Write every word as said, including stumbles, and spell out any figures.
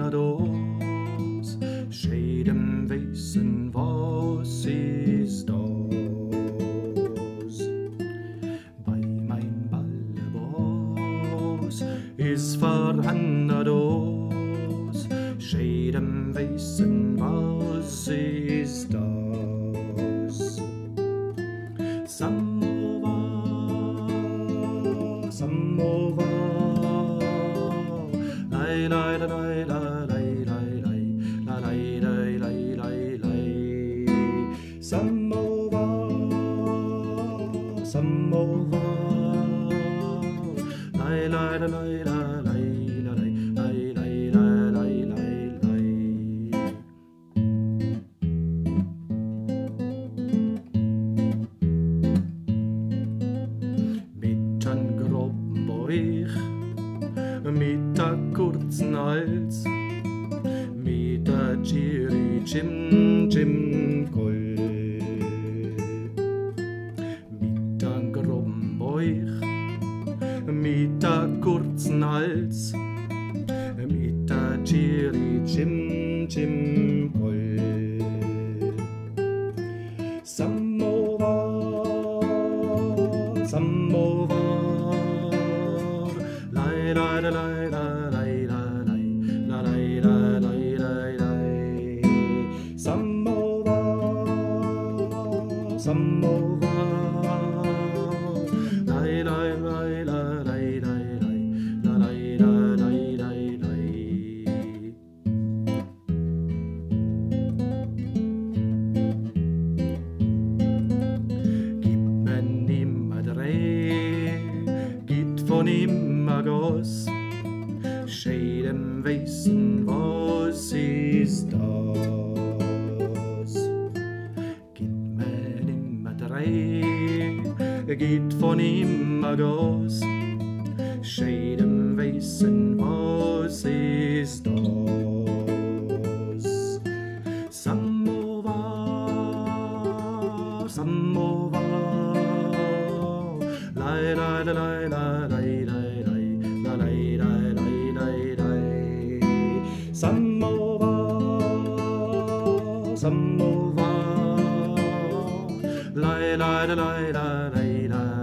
das? Jedem wissen, was ist das? Bei mein Ballebos ist vorhanden das. Jedem wissen, was ist das? Samovar, Samovar, lei, lei, lei, lei, lei, lei, lei, lei, lei, lei, lei, Samovar, Samovar, lei, lei, lei, lei, lei, lei, lei, lei, lei, lei, lei. Mit einem groben Bauch, mit der kurzen Hals, mit der Chiri Chim Chim Koll. Mit einem groben Bauch, mit der kurzen Hals, mit der Chiri Chim Chim Koll. Samovar, Samovar, lei, lei, lei, lei, lei, lei, lei, lei, lei, lei, lei, Samovar, Samovar, lei, lei, lei, lei, lei, lei, lei, lei, lei, lei, lei. Gib mir nimmer Dreh, gibt von nimmer Gas, jedem wissen, was ist das? Gib mir nimmer Dreh, gibt von nimmer Gas, jedem wissen, was ist das? Samovar, Samovar, lei, lei, lei, lei, lei, lei, lei, lei, lei, lei, lei, lei, Samovar, Samovar, lei, lei, lei, lei, lei, lei.